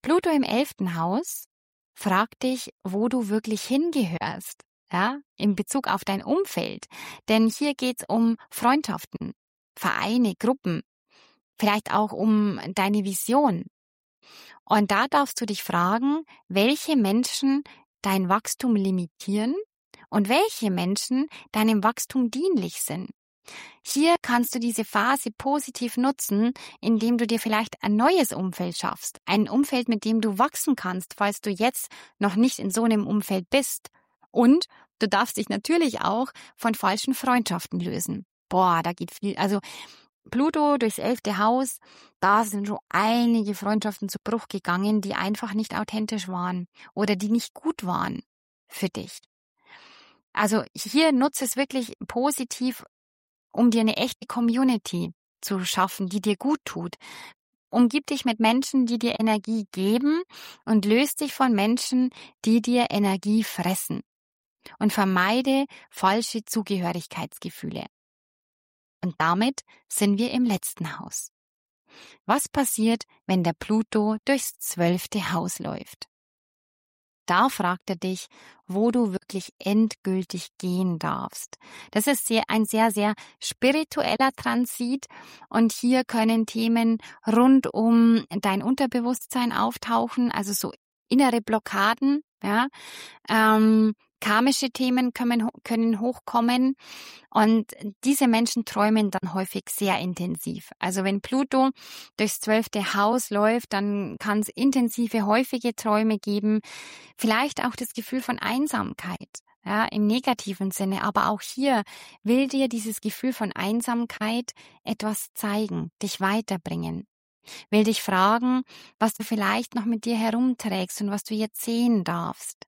Pluto im 11. Haus fragt dich, wo du wirklich hingehörst, ja, in Bezug auf dein Umfeld. Denn hier geht's um Freundschaften, Vereine, Gruppen, vielleicht auch um deine Vision. Und da darfst du dich fragen, welche Menschen dein Wachstum limitieren und welche Menschen deinem Wachstum dienlich sind. Hier kannst du diese Phase positiv nutzen, indem du dir vielleicht ein neues Umfeld schaffst. Ein Umfeld, mit dem du wachsen kannst, falls du jetzt noch nicht in so einem Umfeld bist. Und du darfst dich natürlich auch von falschen Freundschaften lösen. Boah, da geht viel. Also Pluto durchs 11. Haus, da sind schon einige Freundschaften zu Bruch gegangen, die einfach nicht authentisch waren oder die nicht gut waren für dich. Also hier nutze es wirklich positiv, um dir eine echte Community zu schaffen, die dir gut tut. Umgib dich mit Menschen, die dir Energie geben und löst dich von Menschen, die dir Energie fressen. Und vermeide falsche Zugehörigkeitsgefühle. Und damit sind wir im letzten Haus. Was passiert, wenn der Pluto durchs 12. Haus läuft? Da fragt er dich, wo du wirklich endgültig gehen darfst. Das ist ein sehr, sehr spiritueller Transit und hier können Themen rund um dein Unterbewusstsein auftauchen, also so innere Blockaden, ja, karmische Themen können hochkommen und diese Menschen träumen dann häufig sehr intensiv. Also wenn Pluto durchs 12. Haus läuft, dann kann es intensive, häufige Träume geben, vielleicht auch das Gefühl von Einsamkeit, ja, im negativen Sinne. Aber auch hier will dir dieses Gefühl von Einsamkeit etwas zeigen, dich weiterbringen. Will dich fragen, was du vielleicht noch mit dir herumträgst und was du jetzt sehen darfst.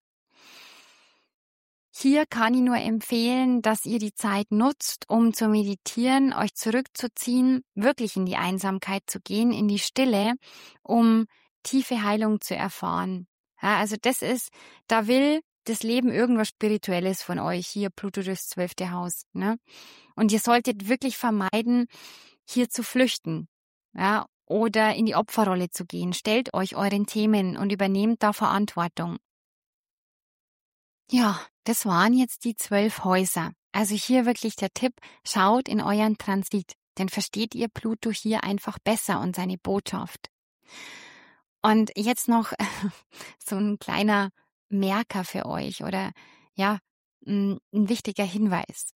Hier kann ich nur empfehlen, dass ihr die Zeit nutzt, um zu meditieren, euch zurückzuziehen, wirklich in die Einsamkeit zu gehen, in die Stille, um tiefe Heilung zu erfahren. Ja, also da will das Leben irgendwas Spirituelles von euch, hier Pluto durchs 12. Haus. Ne? Und ihr solltet wirklich vermeiden, hier zu flüchten, ja, oder in die Opferrolle zu gehen. Stellt euch euren Themen und übernehmt da Verantwortung. Ja, das waren jetzt die 12 Häuser. Also hier wirklich der Tipp, schaut in euren Transit, denn versteht ihr Pluto hier einfach besser und seine Botschaft. Und jetzt noch so ein kleiner Merker für euch oder ja, ein wichtiger Hinweis.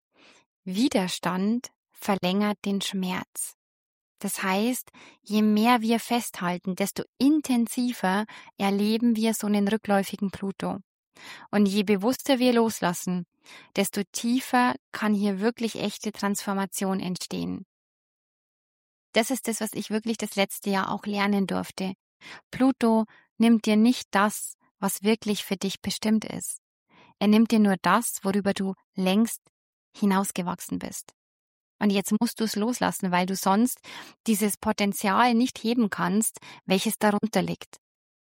Widerstand verlängert den Schmerz. Das heißt, je mehr wir festhalten, desto intensiver erleben wir so einen rückläufigen Pluto. Und je bewusster wir loslassen, desto tiefer kann hier wirklich echte Transformation entstehen. Das ist das, was ich wirklich das letzte Jahr auch lernen durfte. Pluto nimmt dir nicht das, was wirklich für dich bestimmt ist. Er nimmt dir nur das, worüber du längst hinausgewachsen bist. Und jetzt musst du es loslassen, weil du sonst dieses Potenzial nicht heben kannst, welches darunter liegt.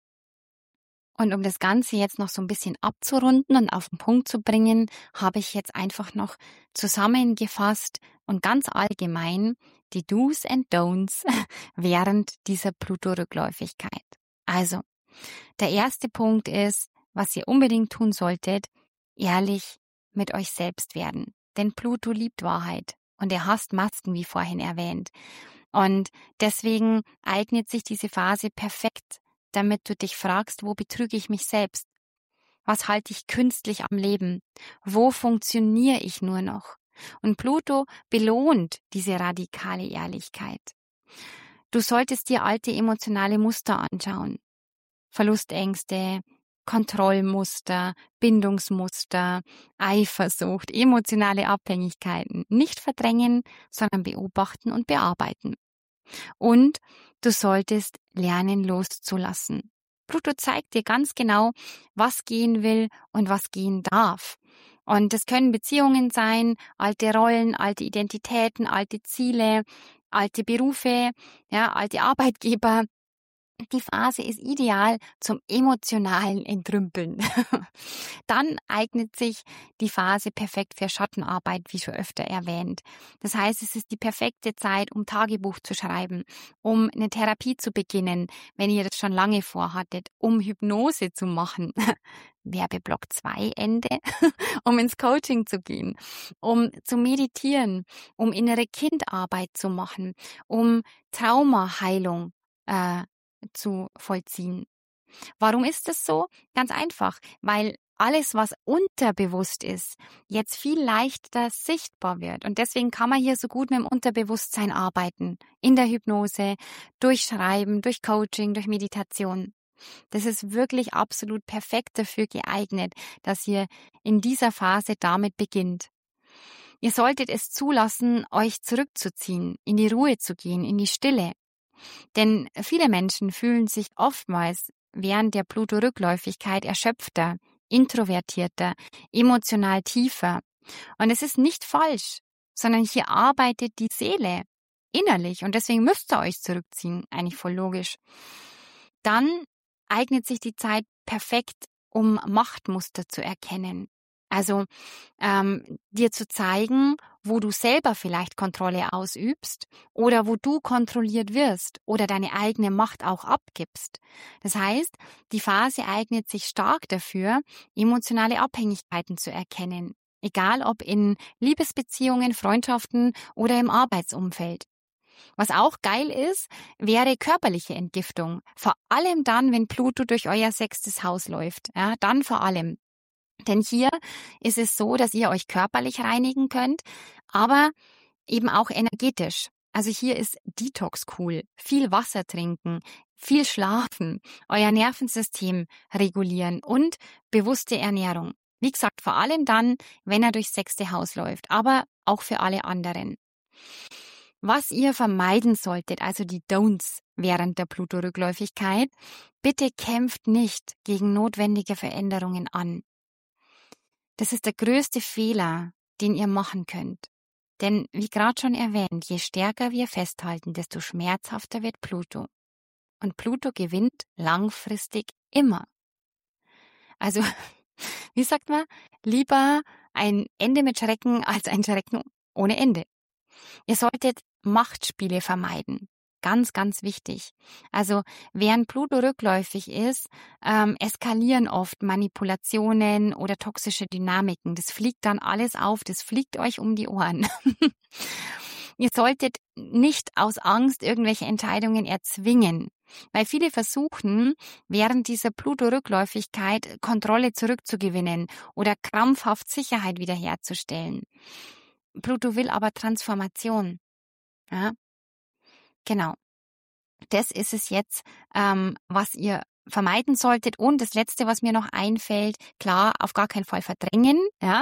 Und um das Ganze jetzt noch so ein bisschen abzurunden und auf den Punkt zu bringen, habe ich jetzt einfach noch zusammengefasst und ganz allgemein die Do's and Don'ts während dieser Pluto-Rückläufigkeit. Also, der erste Punkt ist, was ihr unbedingt tun solltet, ehrlich mit euch selbst werden. Denn Pluto liebt Wahrheit und er hasst Masken, wie vorhin erwähnt. Und deswegen eignet sich diese Phase perfekt, damit du dich fragst, wo betrüge ich mich selbst? Was halte ich künstlich am Leben? Wo funktioniere ich nur noch? Und Pluto belohnt diese radikale Ehrlichkeit. Du solltest dir alte emotionale Muster anschauen. Verlustängste, Kontrollmuster, Bindungsmuster, Eifersucht, emotionale Abhängigkeiten. Nicht verdrängen, sondern beobachten und bearbeiten. Und du solltest lernen loszulassen. Pluto zeigt dir ganz genau, was gehen will und was gehen darf. Und das können Beziehungen sein, alte Rollen, alte Identitäten, alte Ziele, alte Berufe, ja, alte Arbeitgeber. Die Phase ist ideal zum emotionalen Entrümpeln. Dann eignet sich die Phase perfekt für Schattenarbeit, wie schon öfter erwähnt. Das heißt, es ist die perfekte Zeit, um Tagebuch zu schreiben, um eine Therapie zu beginnen, wenn ihr das schon lange vorhattet, um Hypnose zu machen. Werbeblock 2 Ende, um ins Coaching zu gehen, um zu meditieren, um innere Kindarbeit zu machen, um Traumaheilung zu vollziehen. Warum ist das so? Ganz einfach, weil alles, was unterbewusst ist, jetzt viel leichter sichtbar wird. Und deswegen kann man hier so gut mit dem Unterbewusstsein arbeiten. In der Hypnose, durch Schreiben, durch Coaching, durch Meditation. Das ist wirklich absolut perfekt dafür geeignet, dass ihr in dieser Phase damit beginnt. Ihr solltet es zulassen, euch zurückzuziehen, in die Ruhe zu gehen, in die Stille. Denn viele Menschen fühlen sich oftmals während der Pluto-Rückläufigkeit erschöpfter, introvertierter, emotional tiefer. Und es ist nicht falsch, sondern hier arbeitet die Seele innerlich und deswegen müsst ihr euch zurückziehen, eigentlich voll logisch. Dann eignet sich die Zeit perfekt, um Machtmuster zu erkennen. Also dir zu zeigen, wo du selber vielleicht Kontrolle ausübst oder wo du kontrolliert wirst oder deine eigene Macht auch abgibst. Das heißt, die Phase eignet sich stark dafür, emotionale Abhängigkeiten zu erkennen, egal ob in Liebesbeziehungen, Freundschaften oder im Arbeitsumfeld. Was auch geil ist, wäre körperliche Entgiftung. Vor allem dann, wenn Pluto durch euer 6. Haus läuft. Ja, dann vor allem. Denn hier ist es so, dass ihr euch körperlich reinigen könnt, aber eben auch energetisch. Also hier ist Detox cool. Viel Wasser trinken, viel schlafen, euer Nervensystem regulieren und bewusste Ernährung. Wie gesagt, vor allem dann, wenn er durchs 6. Haus läuft, aber auch für alle anderen. Was ihr vermeiden solltet, also die Don'ts während der Pluto-Rückläufigkeit, bitte kämpft nicht gegen notwendige Veränderungen an. Das ist der größte Fehler, den ihr machen könnt. Denn, wie gerade schon erwähnt, je stärker wir festhalten, desto schmerzhafter wird Pluto. Und Pluto gewinnt langfristig immer. Also, wie sagt man, lieber ein Ende mit Schrecken als ein Schrecken ohne Ende. Ihr solltet Machtspiele vermeiden. Ganz, ganz wichtig. Also während Pluto rückläufig ist, eskalieren oft Manipulationen oder toxische Dynamiken. Das fliegt dann alles auf, das fliegt euch um die Ohren. Ihr solltet nicht aus Angst irgendwelche Entscheidungen erzwingen, weil viele versuchen, während dieser Pluto-Rückläufigkeit Kontrolle zurückzugewinnen oder krampfhaft Sicherheit wiederherzustellen. Pluto will aber Transformation. Ja? Genau. Das ist es jetzt, was ihr vermeiden solltet. Und das Letzte, was mir noch einfällt, klar, auf gar keinen Fall verdrängen, ja,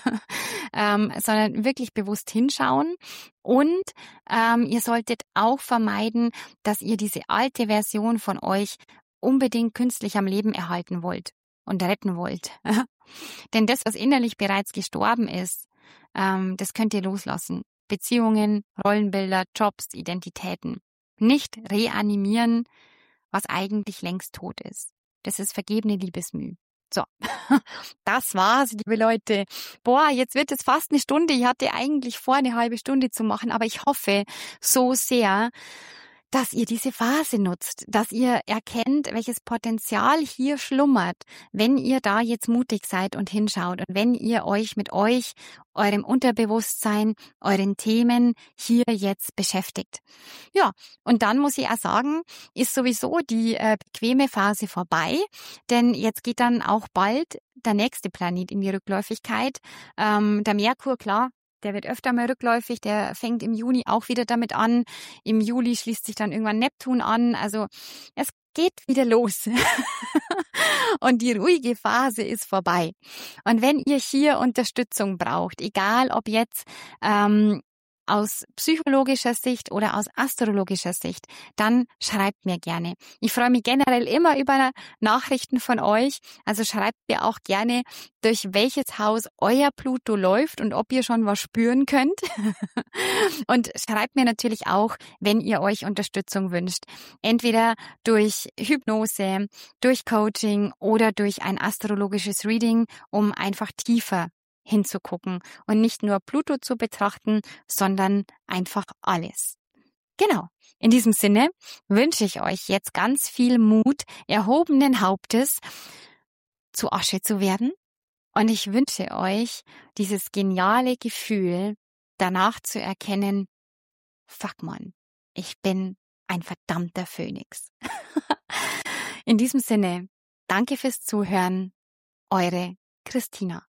sondern wirklich bewusst hinschauen. Und ihr solltet auch vermeiden, dass ihr diese alte Version von euch unbedingt künstlich am Leben erhalten wollt und retten wollt. Denn das, was innerlich bereits gestorben ist, das könnt ihr loslassen. Beziehungen, Rollenbilder, Jobs, Identitäten. Nicht reanimieren, was eigentlich längst tot ist. Das ist vergebene Liebesmüh. So, das war's, liebe Leute. Boah, jetzt wird es fast eine Stunde. Ich hatte eigentlich vor, eine halbe Stunde zu machen, aber ich hoffe so sehr, dass ihr diese Phase nutzt, dass ihr erkennt, welches Potenzial hier schlummert, wenn ihr da jetzt mutig seid und hinschaut und wenn ihr euch mit euch, eurem Unterbewusstsein, euren Themen hier jetzt beschäftigt. Ja, und dann muss ich auch sagen, ist sowieso die bequeme Phase vorbei, denn jetzt geht dann auch bald der nächste Planet in die Rückläufigkeit. Der Merkur, klar, der wird öfter mal rückläufig, der fängt im Juni auch wieder damit an. Im Juli schließt sich dann irgendwann Neptun an. Also es geht wieder los. Und die ruhige Phase ist vorbei. Und wenn ihr hier Unterstützung braucht, egal ob jetzt aus psychologischer Sicht oder aus astrologischer Sicht, dann schreibt mir gerne. Ich freue mich generell immer über Nachrichten von euch. Also schreibt mir auch gerne, durch welches Haus euer Pluto läuft und ob ihr schon was spüren könnt. Und schreibt mir natürlich auch, wenn ihr euch Unterstützung wünscht. Entweder durch Hypnose, durch Coaching oder durch ein astrologisches Reading, um einfach tiefer hinzugucken und nicht nur Pluto zu betrachten, sondern einfach alles. Genau. In diesem Sinne wünsche ich euch jetzt ganz viel Mut, erhobenen Hauptes zu Asche zu werden. Und ich wünsche euch dieses geniale Gefühl, danach zu erkennen, fuck man, ich bin ein verdammter Phönix. In diesem Sinne, danke fürs Zuhören, eure Christina.